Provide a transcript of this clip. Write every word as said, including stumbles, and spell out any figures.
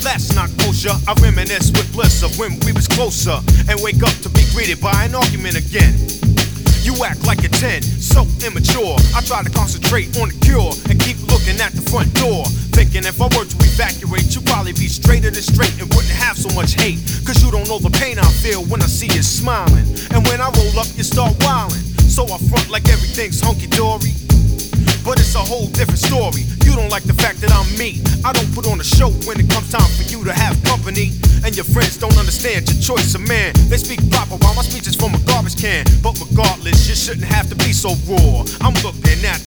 that's not kosher. I reminisce with bliss of when we was closer, and wake up to be greeted by an argument again. You act like a ten, so immature. I try to concentrate on the cure and keep looking at the front door, thinking if I were to evacuate, you'd probably be straighter than straight and wouldn't have so much hate. Cause you don't know the pain I feel when I see you smiling, and when I roll up you start wilding. So I front like everything's hunky-dory, but it's a whole different story. You don't like the fact that I'm me. I don't put on a show when it comes time for you to have company, and your friends don't understand your choice of man. They speak proper while my speech is from a garbage can. But regardless, you shouldn't have to be so raw. I'm looking at